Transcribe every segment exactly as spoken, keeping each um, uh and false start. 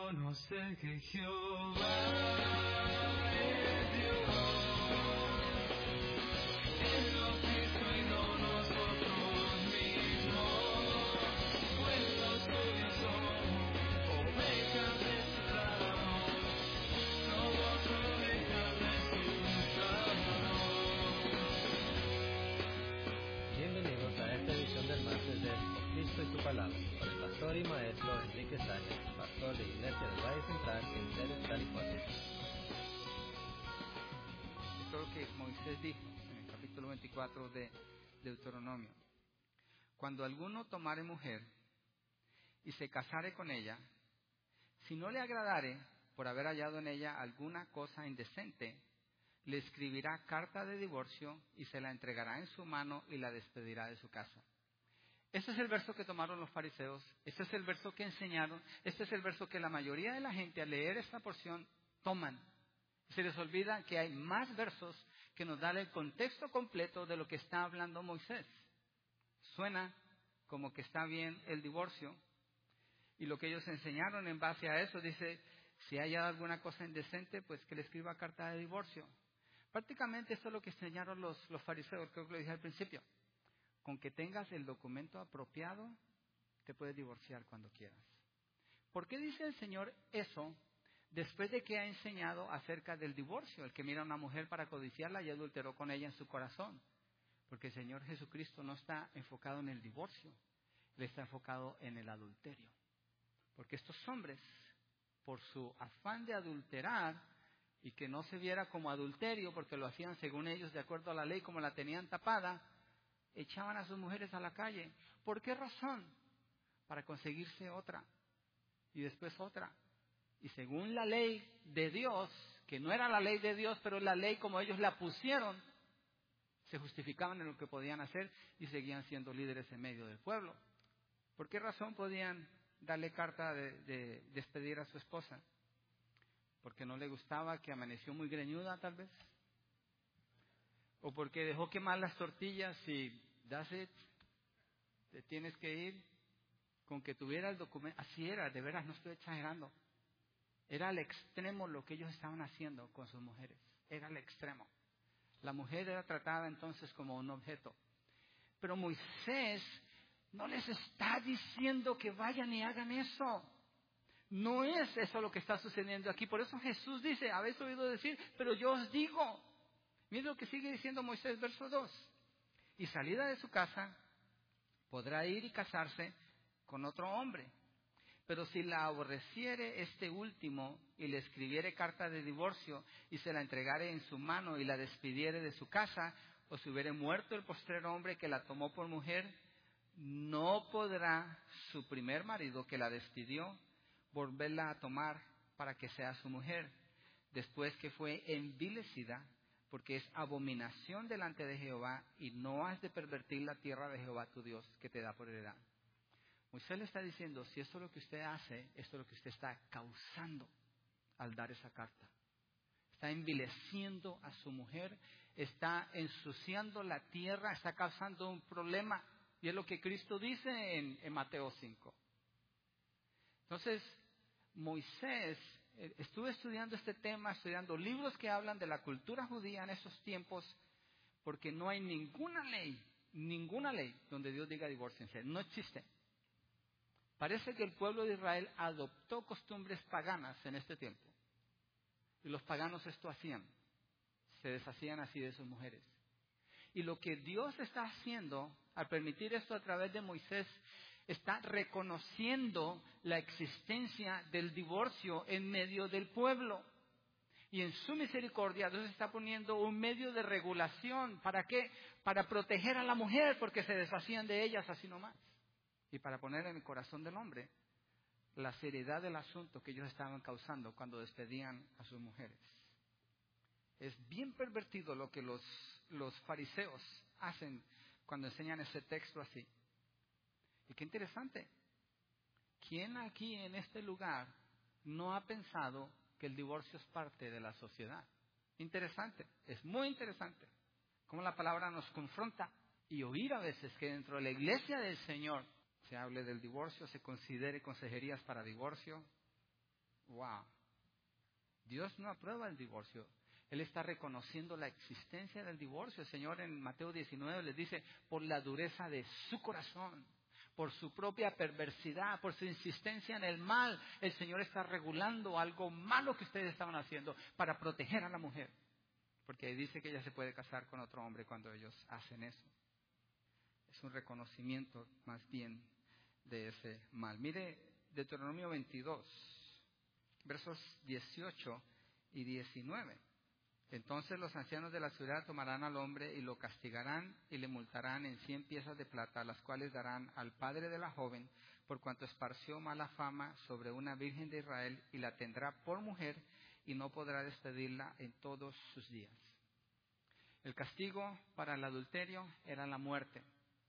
reconocer que Jehová es Dios. Él nos hizo y no nosotros mismos, pues nosotros somos ovejas de su prado, somos ovejas de su prado. Bienvenidos a esta edición del martes de Cristo y su Palabra, por el pastor y maestro Enrique Sáenz, pastor de Iglesia del Valle Central en Ceres, California. Esto es lo que Moisés dijo en el capítulo veinticuatro de Deuteronomio. Cuando alguno tomare mujer y se casare con ella, si no le agradare por haber hallado en ella alguna cosa indecente, le escribirá carta de divorcio y se la entregará en su mano y la despedirá de su casa. Este es el verso que tomaron los fariseos, este es el verso que enseñaron, este es el verso que la mayoría de la gente al leer esta porción toman. Se les olvida que hay más versos que nos dan el contexto completo de lo que está hablando Moisés. Suena como que está bien el divorcio, y lo que ellos enseñaron en base a eso, dice, si hay alguna cosa indecente, pues que le escriba carta de divorcio. Prácticamente esto es lo que enseñaron los, los fariseos, creo que lo dije al principio. Con que tengas el documento apropiado, te puedes divorciar cuando quieras. ¿Por qué dice el Señor eso después de que ha enseñado acerca del divorcio? El que mira a una mujer para codiciarla y adulteró con ella en su corazón. Porque el Señor Jesucristo no está enfocado en el divorcio, Él está enfocado en el adulterio. Porque estos hombres, por su afán de adulterar, y que no se viera como adulterio, porque lo hacían según ellos, de acuerdo a la ley, como la tenían tapada, echaban a sus mujeres a la calle. ¿Por qué razón? Para conseguirse otra, y después otra. Y según la ley de Dios, que no era la ley de Dios, pero la ley como ellos la pusieron, se justificaban en lo que podían hacer y seguían siendo líderes en medio del pueblo. ¿Por qué razón podían darle carta de, de despedir a su esposa? ¿Porque no le gustaba que amaneció muy greñuda, tal vez? ¿O porque dejó quemar las tortillas y that's it, te tienes que ir? Con que tuviera el documento. Así era, de veras, no estoy exagerando. Era al extremo lo que ellos estaban haciendo con sus mujeres. Era al extremo. La mujer era tratada entonces como un objeto. Pero Moisés no les está diciendo que vayan y hagan eso. No es eso lo que está sucediendo aquí. Por eso Jesús dice, habéis oído decir, pero yo os digo. Miren lo que sigue diciendo Moisés, verso dos. Y salida de su casa, podrá ir y casarse con otro hombre. Pero si la aborreciere este último y le escribiere carta de divorcio y se la entregare en su mano y la despidiere de su casa, o si hubiere muerto el postrero hombre que la tomó por mujer, no podrá su primer marido que la despidió volverla a tomar para que sea su mujer, después que fue envilecida, porque es abominación delante de Jehová, y no has de pervertir la tierra de Jehová tu Dios, que te da por heredad. Moisés le está diciendo, si esto es lo que usted hace, esto es lo que usted está causando al dar esa carta. Está envileciendo a su mujer, está ensuciando la tierra, está causando un problema. Y es lo que Cristo dice en, en Mateo cinco. Entonces, Moisés, eh, estuve estudiando este tema, estudiando libros que hablan de la cultura judía en esos tiempos, porque no hay ninguna ley, ninguna ley donde Dios diga divórciense, no existe. Parece que el pueblo de Israel adoptó costumbres paganas en este tiempo. Y los paganos esto hacían, se deshacían así de sus mujeres. Y lo que Dios está haciendo al permitir esto a través de Moisés, está reconociendo la existencia del divorcio en medio del pueblo. Y en su misericordia Dios está poniendo un medio de regulación. ¿Para qué? Para proteger a la mujer, porque se deshacían de ellas así nomás. Y para poner en el corazón del hombre la seriedad del asunto que ellos estaban causando cuando despedían a sus mujeres. Es bien pervertido lo que los, los fariseos hacen cuando enseñan ese texto así. Y qué interesante. ¿Quién aquí en este lugar no ha pensado que el divorcio es parte de la sociedad? Interesante, es muy interesante. Cómo la palabra nos confronta. Y oír a veces que dentro de la iglesia del Señor se hable del divorcio, se considere consejerías para divorcio. Wow. Dios no aprueba el divorcio. Él está reconociendo la existencia del divorcio. El Señor en Mateo diecinueve les dice, por la dureza de su corazón, por su propia perversidad, por su insistencia en el mal, el Señor está regulando algo malo que ustedes estaban haciendo para proteger a la mujer. Porque dice que ella se puede casar con otro hombre cuando ellos hacen eso. Es un reconocimiento más bien de ese mal. Mire Deuteronomio veintidós, versos dieciocho y diecinueve. Entonces los ancianos de la ciudad tomarán al hombre y lo castigarán y le multarán en cien piezas de plata, las cuales darán al padre de la joven, por cuanto esparció mala fama sobre una virgen de Israel, y la tendrá por mujer y no podrá despedirla en todos sus días. El castigo para el adulterio era la muerte.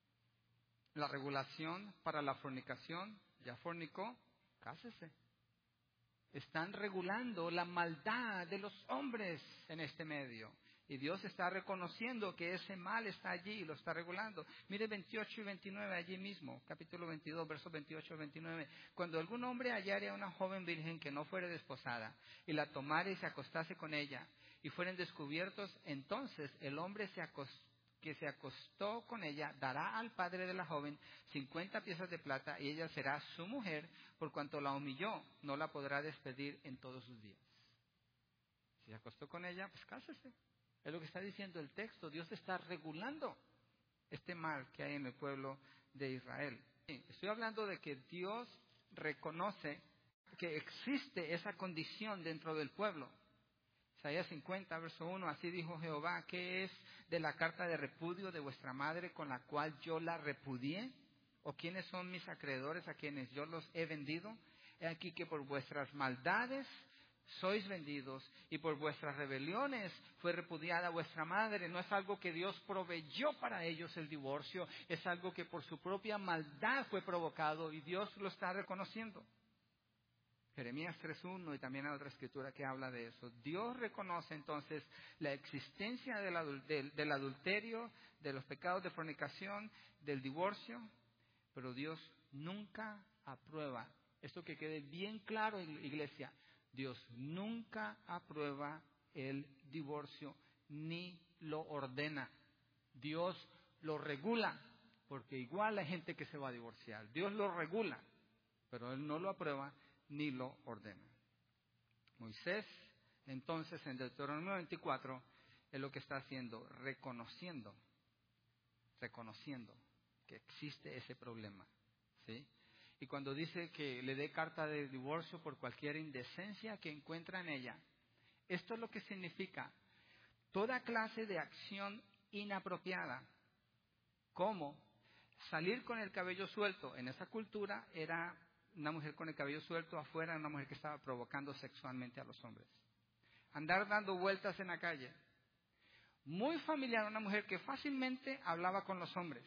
La regulación para la fornicación, ya fornicó, cásese. Están regulando la maldad de los hombres en este medio. Y Dios está reconociendo que ese mal está allí y lo está regulando. Mire veintiocho y veintinueve allí mismo, capítulo veintidós, versos veintiocho y veintinueve. Cuando algún hombre hallare a una joven virgen que no fuere desposada, y la tomare y se acostase con ella, y fueren descubiertos, entonces el hombre se acostó, que se acostó con ella, dará al padre de la joven cincuenta piezas de plata, y ella será su mujer, por cuanto la humilló, no la podrá despedir en todos sus días. Si se acostó con ella, pues cásese. Es lo que está diciendo el texto. Dios está regulando este mal que hay en el pueblo de Israel. Estoy hablando de que Dios reconoce que existe esa condición dentro del pueblo. Isaías cincuenta, verso uno, así dijo Jehová, ¿qué es de la carta de repudio de vuestra madre con la cual yo la repudié? ¿O quiénes son mis acreedores a quienes yo los he vendido? He aquí que por vuestras maldades sois vendidos, y por vuestras rebeliones fue repudiada vuestra madre. No es algo que Dios proveyó para ellos el divorcio, es algo que por su propia maldad fue provocado, y Dios lo está reconociendo. Jeremías tres uno, y también hay otra escritura que habla de eso. Dios reconoce entonces la existencia del, adul- del, del adulterio, de los pecados de fornicación, del divorcio, pero Dios nunca aprueba. Esto que quede bien claro, iglesia, Dios nunca aprueba el divorcio ni lo ordena. Dios lo regula, porque igual hay gente que se va a divorciar. Dios lo regula, pero Él no lo aprueba ni lo ordena. Moisés, entonces, en Deuteronomio veinticuatro, es lo que está haciendo, reconociendo, reconociendo que existe ese problema, ¿sí? Y cuando dice que le dé carta de divorcio por cualquier indecencia que encuentra en ella, esto es lo que significa toda clase de acción inapropiada, como salir con el cabello suelto. En esa cultura era una mujer con el cabello suelto afuera, una mujer que estaba provocando sexualmente a los hombres. Andar dando vueltas en la calle. Muy familiar, una mujer que fácilmente hablaba con los hombres.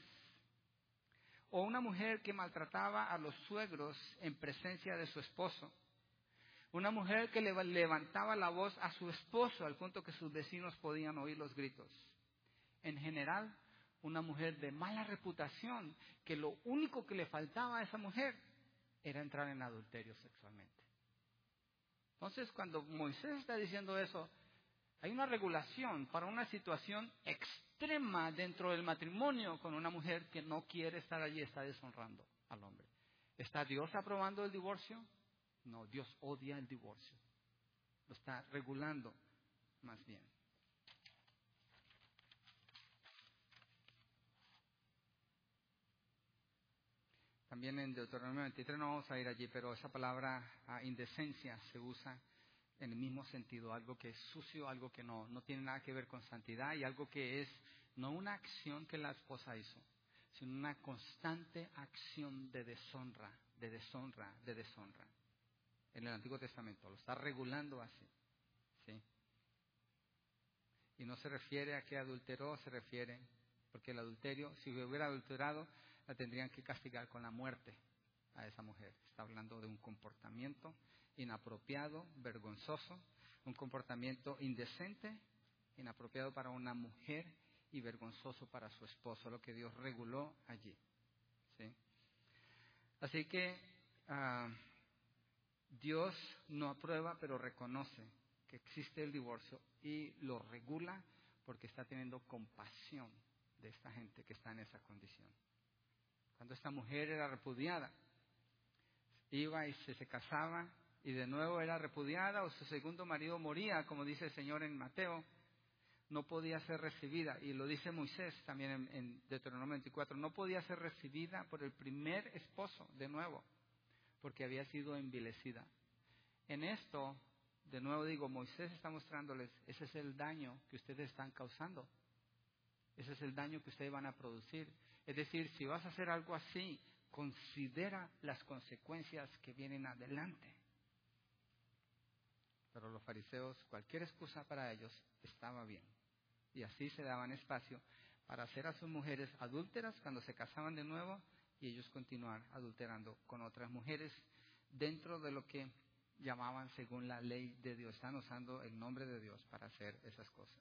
O una mujer que maltrataba a los suegros en presencia de su esposo. Una mujer que le levantaba la voz a su esposo al punto que sus vecinos podían oír los gritos. En general, una mujer de mala reputación, que lo único que le faltaba a esa mujer era entrar en adulterio sexualmente. Entonces, cuando Moisés está diciendo eso, hay una regulación para una situación extrema dentro del matrimonio con una mujer que no quiere estar allí, está deshonrando al hombre. ¿Está Dios aprobando el divorcio? No, Dios odia el divorcio. Lo está regulando más bien. También en Deuteronomio veintitrés, no vamos a ir allí, pero esa palabra uh, indecencia se usa en el mismo sentido, algo que es sucio, algo que no, no tiene nada que ver con santidad, y algo que es no una acción que la esposa hizo, sino una constante acción de deshonra, de deshonra, de deshonra. En el Antiguo Testamento lo está regulando así, ¿sí? Y no se refiere a que adulteró, se refiere, porque el adulterio, si hubiera adulterado, la tendrían que castigar con la muerte a esa mujer. Está hablando de un comportamiento inapropiado, vergonzoso, un comportamiento indecente, inapropiado para una mujer y vergonzoso para su esposo, lo que Dios reguló allí, ¿sí? Así que uh, Dios no aprueba, pero reconoce que existe el divorcio y lo regula porque está teniendo compasión de esta gente que está en esa condición. Cuando esta mujer era repudiada, iba y se, se casaba y de nuevo era repudiada, o su segundo marido moría, como dice el Señor en Mateo, no podía ser recibida, y lo dice Moisés también en, en Deuteronomio veinticuatro, no podía ser recibida por el primer esposo de nuevo, porque había sido envilecida. En esto, de nuevo digo, Moisés está mostrándoles, ese es el daño que ustedes están causando, ese es el daño que ustedes van a producir. Es decir, si vas a hacer algo así, considera las consecuencias que vienen adelante. Pero los fariseos, cualquier excusa para ellos estaba bien. Y así se daban espacio para hacer a sus mujeres adúlteras cuando se casaban de nuevo y ellos continuar adulterando con otras mujeres dentro de lo que llamaban según la ley de Dios. Están usando el nombre de Dios para hacer esas cosas.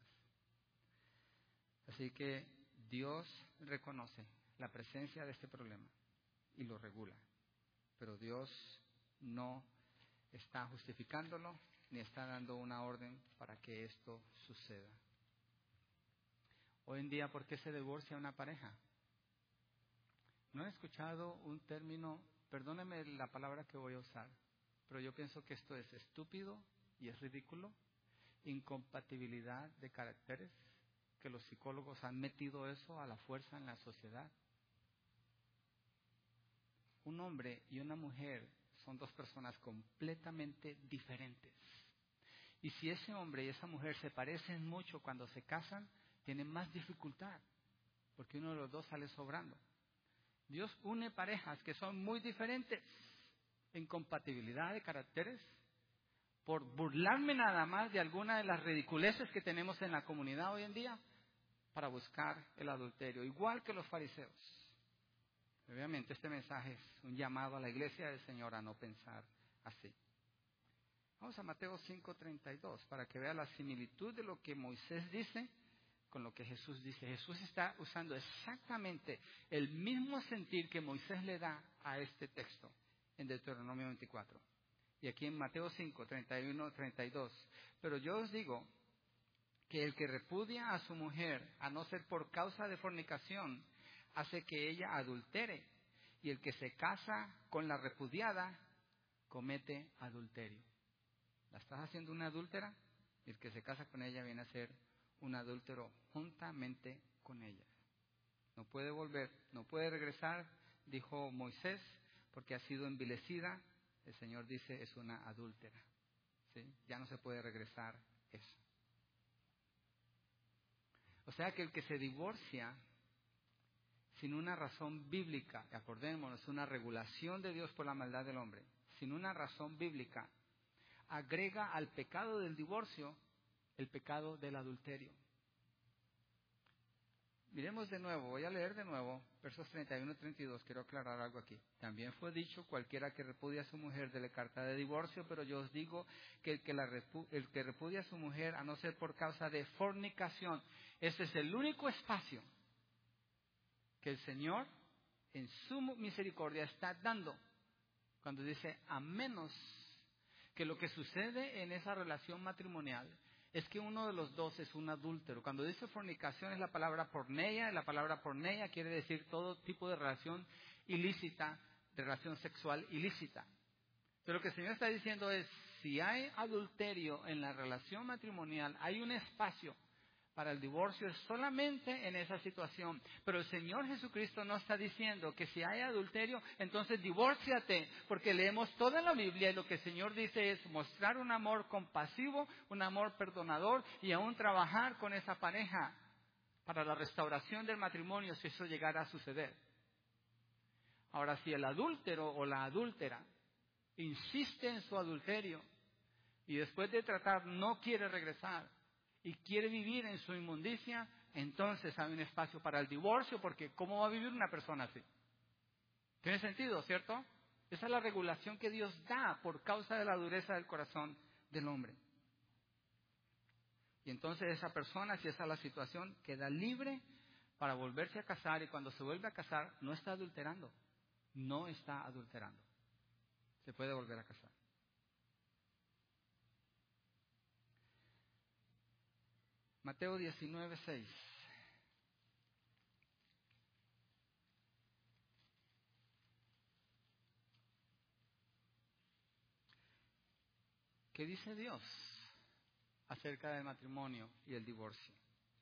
Así que Dios reconoce la presencia de este problema y lo regula. Pero Dios no está justificándolo ni está dando una orden para que esto suceda. Hoy en día, ¿por qué se divorcia una pareja? No he escuchado un término, perdóneme la palabra que voy a usar, pero yo pienso que esto es estúpido y es ridículo. Incompatibilidad de caracteres, que los psicólogos han metido eso a la fuerza en la sociedad. Un hombre y una mujer son dos personas completamente diferentes. Y si ese hombre y esa mujer se parecen mucho cuando se casan, tienen más dificultad, porque uno de los dos sale sobrando. Dios une parejas que son muy diferentes en compatibilidad de caracteres, por burlarme nada más de alguna de las ridiculeces que tenemos en la comunidad hoy en día, para buscar el adulterio, igual que los fariseos. Obviamente este mensaje es un llamado a la iglesia del Señor a no pensar así. Vamos a Mateo cinco treinta y dos para que vea la similitud de lo que Moisés dice con lo que Jesús dice. Jesús está usando exactamente el mismo sentir que Moisés le da a este texto en Deuteronomio veinticuatro. Y aquí en Mateo cinco treinta y uno treinta y dos. Pero yo os digo que el que repudia a su mujer, a no ser por causa de fornicación, hace que ella adultere, y el que se casa con la repudiada comete adulterio. ¿La estás haciendo una adúltera? Y el que se casa con ella viene a ser un adúltero juntamente con ella. No puede volver, no puede regresar, dijo Moisés, porque ha sido envilecida. El Señor dice es una adúltera. ¿Sí? Ya no se puede regresar eso. O sea que el que se divorcia sin una razón bíblica, acordémonos, es una regulación de Dios por la maldad del hombre, sin una razón bíblica, agrega al pecado del divorcio el pecado del adulterio. Miremos de nuevo, voy a leer de nuevo, versos treinta y uno y treinta y dos, quiero aclarar algo aquí. También fue dicho, cualquiera que repudia a su mujer dele carta de divorcio, pero yo os digo que el que, la repu- el que repudia a su mujer, a no ser por causa de fornicación, ese es el único espacio que el Señor en su misericordia está dando, cuando dice, a menos que lo que sucede en esa relación matrimonial es que uno de los dos es un adúltero. Cuando dice fornicación es la palabra porneia, la palabra porneia quiere decir todo tipo de relación ilícita, de relación sexual ilícita. Pero lo que el Señor está diciendo es, si hay adulterio en la relación matrimonial, hay un espacio para el divorcio, es solamente en esa situación. Pero el Señor Jesucristo no está diciendo que si hay adulterio, entonces divórciate, porque leemos toda la Biblia y lo que el Señor dice es mostrar un amor compasivo, un amor perdonador y aún trabajar con esa pareja para la restauración del matrimonio si eso llegara a suceder. Ahora, si el adúltero o la adúltera insiste en su adulterio y después de tratar no quiere regresar y quiere vivir en su inmundicia, entonces hay un espacio para el divorcio, porque ¿cómo va a vivir una persona así? ¿Tiene sentido, cierto? Esa es la regulación que Dios da por causa de la dureza del corazón del hombre. Y entonces esa persona, si esa es la situación, queda libre para volverse a casar, y cuando se vuelve a casar no está adulterando, no está adulterando. Se puede volver a casar. Mateo diecinueve, seis. ¿Qué dice Dios acerca del matrimonio y el divorcio?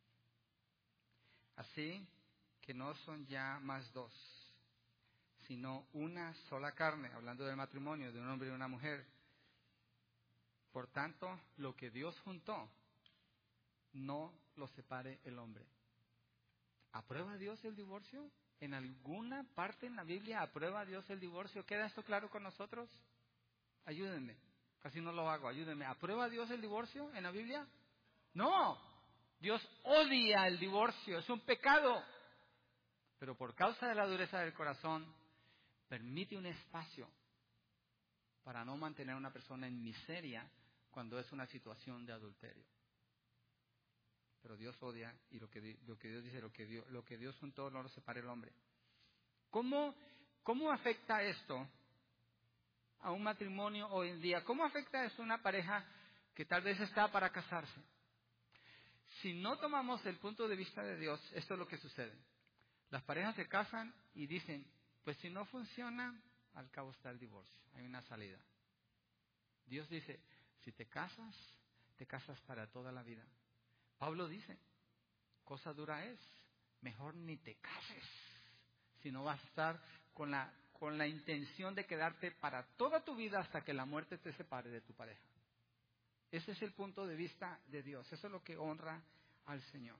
Así que no son ya más dos, sino una sola carne, hablando del matrimonio de un hombre y una mujer. Por tanto, lo que Dios juntó, no lo separe el hombre. ¿Aprueba Dios el divorcio? ¿En alguna parte en la Biblia aprueba Dios el divorcio? ¿Queda esto claro con nosotros? Ayúdenme, casi no lo hago, ayúdenme. ¿Aprueba Dios el divorcio en la Biblia? No, Dios odia el divorcio, es un pecado. Pero por causa de la dureza del corazón, permite un espacio para no mantener a una persona en miseria cuando es una situación de adulterio. Pero Dios odia, y lo que, lo que Dios dice, lo que Dios, lo que Dios juntó no lo separe el hombre. ¿Cómo, ¿Cómo afecta esto a un matrimonio hoy en día? ¿Cómo afecta esto a una pareja que tal vez está para casarse? Si no tomamos el punto de vista de Dios, esto es lo que sucede. Las parejas se casan y dicen, pues si no funciona, al cabo está el divorcio, hay una salida. Dios dice, si te casas, te casas para toda la vida. Pablo dice, cosa dura es, mejor ni te cases, si no vas a estar con la, con la intención de quedarte para toda tu vida hasta que la muerte te separe de tu pareja. Ese es el punto de vista de Dios, eso es lo que honra al Señor.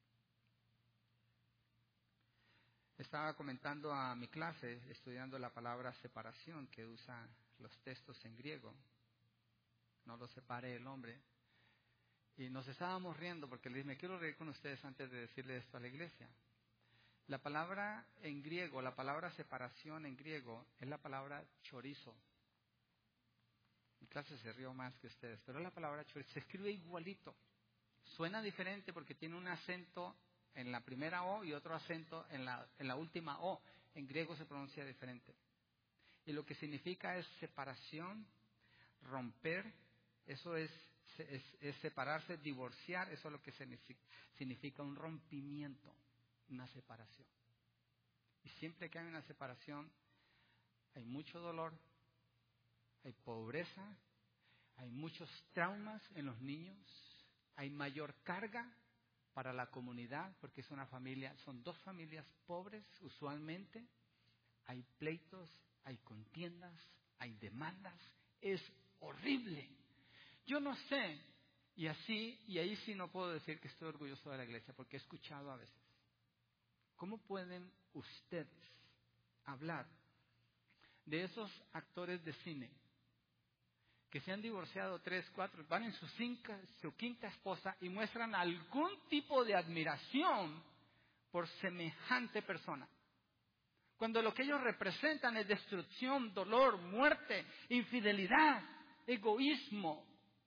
Estaba comentando a mi clase, estudiando la palabra separación que usa los textos en griego. No lo separe el hombre. Y nos estábamos riendo porque le dije, me quiero reír con ustedes antes de decirle esto a la iglesia. La palabra en griego, la palabra separación en griego, es la palabra chorizo. Mi clase se rió más que ustedes, pero es la palabra chorizo. Se escribe igualito. Suena diferente porque tiene un acento en la primera O y otro acento en la, en la última O. En griego se pronuncia diferente. Y lo que significa es separación, romper, eso es, es, es separarse, divorciar, eso es lo que significa, significa un rompimiento, una separación. Y siempre que hay una separación, hay mucho dolor, hay pobreza, hay muchos traumas en los niños, hay mayor carga para la comunidad, porque es una familia, son dos familias pobres usualmente, hay pleitos, hay contiendas, hay demandas, es horrible. Yo no sé, y así, y ahí sí no puedo decir que estoy orgulloso de la iglesia, porque he escuchado a veces, ¿cómo pueden ustedes hablar de esos actores de cine que se han divorciado tres, cuatro, van en su, cinca, su quinta esposa y muestran algún tipo de admiración por semejante persona? Cuando lo que ellos representan es destrucción, dolor, muerte, infidelidad, egoísmo.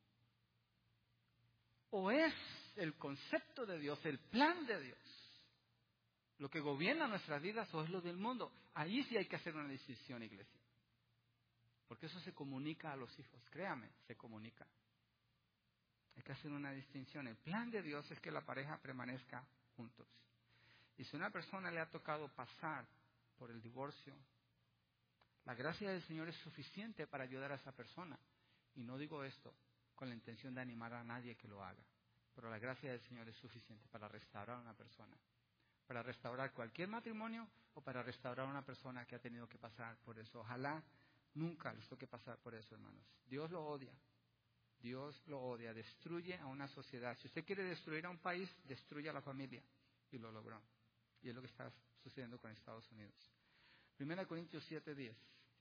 ¿O es el concepto de Dios, el plan de Dios, lo que gobierna nuestras vidas, o es lo del mundo? Ahí sí hay que hacer una decisión, iglesia. Porque eso se comunica a los hijos, créame, se comunica. Hay que hacer una distinción. El plan de Dios es que la pareja permanezca juntos. Y si a una persona le ha tocado pasar por el divorcio, la gracia del Señor es suficiente para ayudar a esa persona. Y no digo esto con la intención de animar a nadie que lo haga, pero la gracia del Señor es suficiente para restaurar a una persona, para restaurar cualquier matrimonio o para restaurar a una persona que ha tenido que pasar por eso. Ojalá nunca les toque pasar por eso, hermanos. Dios lo odia. Dios lo odia. Destruye a una sociedad. Si usted quiere destruir a un país, destruye a la familia. Y lo logró. Y es lo que está sucediendo con Estados Unidos. Primera Corintios siete, diez.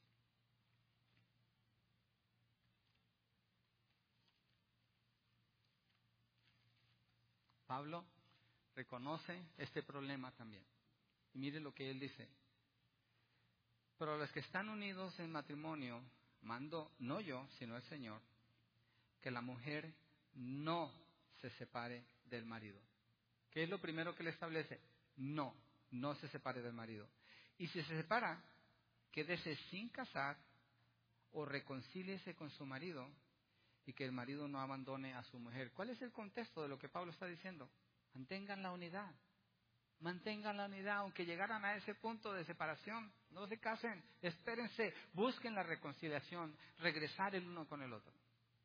Pablo reconoce este problema también. Y mire lo que él dice. Pero los que están unidos en matrimonio, mando no yo, sino el Señor, que la mujer no se separe del marido. ¿Qué es lo primero que le establece? No, no se separe del marido. Y si se separa, quédese sin casar o reconcíliese con su marido, y que el marido no abandone a su mujer. ¿Cuál es el contexto de lo que Pablo está diciendo? Mantengan la unidad. Mantengan la unidad, aunque llegaran a ese punto de separación. No se casen, espérense, busquen la reconciliación, regresar el uno con el otro.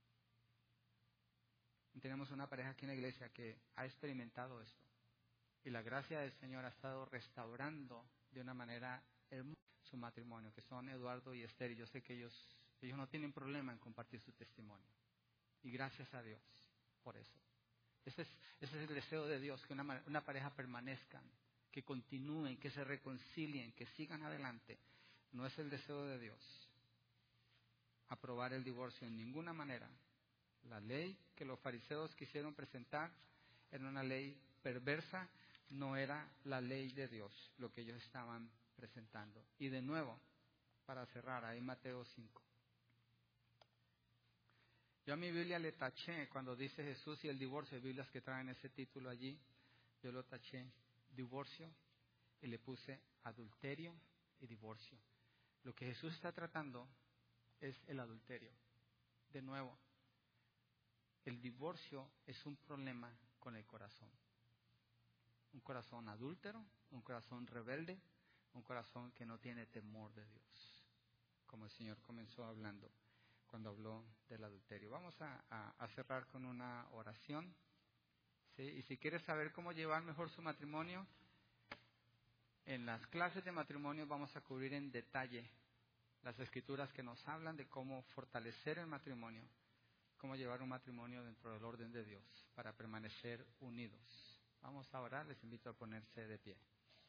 Y tenemos una pareja aquí en la iglesia que ha experimentado esto. Y la gracia del Señor ha estado restaurando de una manera hermosa su matrimonio, que son Eduardo y Esther. Y yo sé que ellos, ellos no tienen problema en compartir su testimonio. Y gracias a Dios por eso. Ese es, ese es el deseo de Dios, que una, una pareja permanezcan, que continúen, que se reconcilien, que sigan adelante. No es el deseo de Dios aprobar el divorcio en ninguna manera. La ley que los fariseos quisieron presentar era una ley perversa, no era la ley de Dios lo que ellos estaban presentando. Y de nuevo, para cerrar, ahí Mateo cinco. Yo a mi Biblia le taché cuando dice Jesús y el divorcio, hay Biblias que traen ese título allí, yo lo taché divorcio y le puse adulterio y divorcio. Lo que Jesús está tratando es el adulterio. De nuevo, el divorcio es un problema con el corazón. Un corazón adúltero, un corazón rebelde, un corazón que no tiene temor de Dios. Como el Señor comenzó hablando cuando habló del adulterio. Vamos a, a, a cerrar con una oración. ¿Sí? Y si quieres saber cómo llevar mejor su matrimonio, en las clases de matrimonio vamos a cubrir en detalle las escrituras que nos hablan de cómo fortalecer el matrimonio, cómo llevar un matrimonio dentro del orden de Dios para permanecer unidos. Vamos a orar, les invito a ponerse de pie.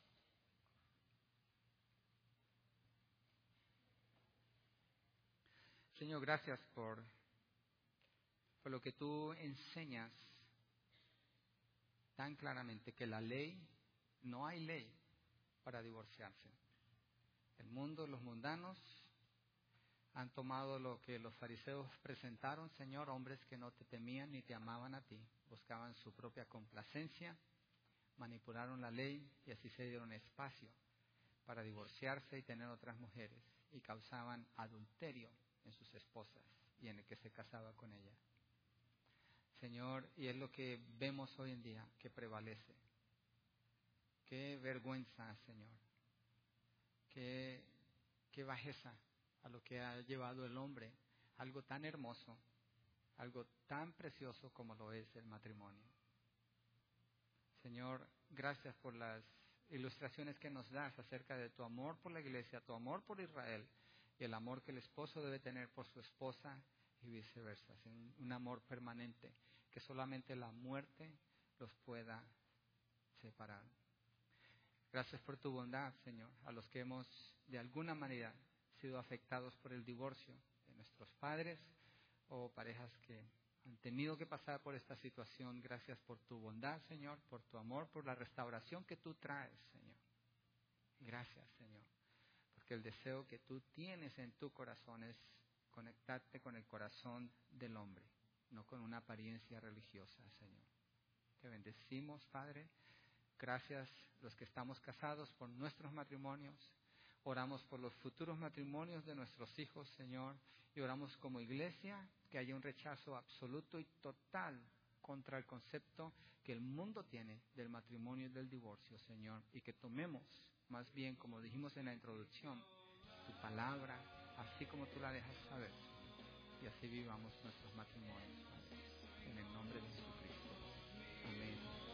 Señor, gracias por, por lo que tú enseñas tan claramente, que la ley, no hay ley para divorciarse. El mundo, los mundanos, han tomado lo que los fariseos presentaron, Señor, hombres que no te temían ni te amaban a ti, buscaban su propia complacencia, manipularon la ley y así se dieron espacio para divorciarse y tener otras mujeres, y causaban adulterio en sus esposas y en el que se casaba con ella. Señor, y es lo que vemos hoy en día que prevalece. Qué vergüenza, Señor. Qué, qué bajeza a lo que ha llevado el hombre, algo tan hermoso, algo tan precioso como lo es el matrimonio. Señor, gracias por las ilustraciones que nos das acerca de tu amor por la iglesia, tu amor por Israel y el amor que el esposo debe tener por su esposa y viceversa. Un, un amor permanente, que solamente la muerte los pueda separar. Gracias por tu bondad, Señor, a los que hemos de alguna manera sido afectados por el divorcio de nuestros padres o parejas que han tenido que pasar por esta situación. Gracias por tu bondad, Señor, por tu amor, por la restauración que tú traes, Señor. Gracias, Señor, porque el deseo que tú tienes en tu corazón es conectarte con el corazón del hombre, no con una apariencia religiosa, Señor. Te bendecimos, Padre. Gracias los que estamos casados por nuestros matrimonios. Oramos por los futuros matrimonios de nuestros hijos, Señor, y oramos como iglesia que haya un rechazo absoluto y total contra el concepto que el mundo tiene del matrimonio y del divorcio, Señor, y que tomemos, más bien, como dijimos en la introducción, tu palabra, así como tú la dejas saber, y así vivamos nuestros matrimonios, Padre, en el nombre de Jesucristo. Amén.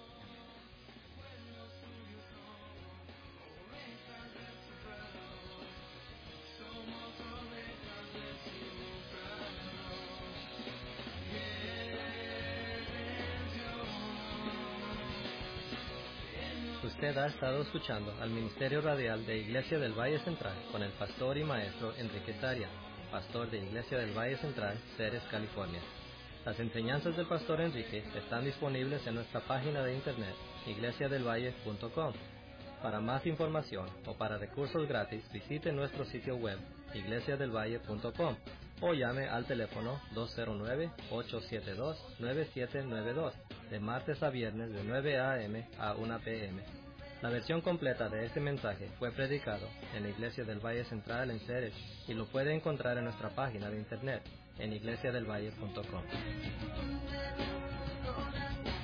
Usted ha estado escuchando al Ministerio Radial de Iglesia del Valle Central con el pastor y maestro Enrique Saria, pastor de Iglesia del Valle Central, Ceres, California. Las enseñanzas del pastor Enrique están disponibles en nuestra página de internet, iglesia del valle punto com. Para más información o para recursos gratis, visite nuestro sitio web, iglesia del valle punto com, o llame al teléfono dos cero nueve, ocho siete dos, nueve siete nueve dos, de martes a viernes de nueve a eme a una pe eme. La versión completa de este mensaje fue predicado en la Iglesia del Valle Central en Ceres y lo puede encontrar en nuestra página de internet en iglesia del valle punto com.